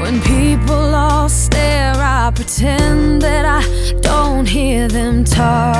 When people all stare, I pretend that I don't hear them talk.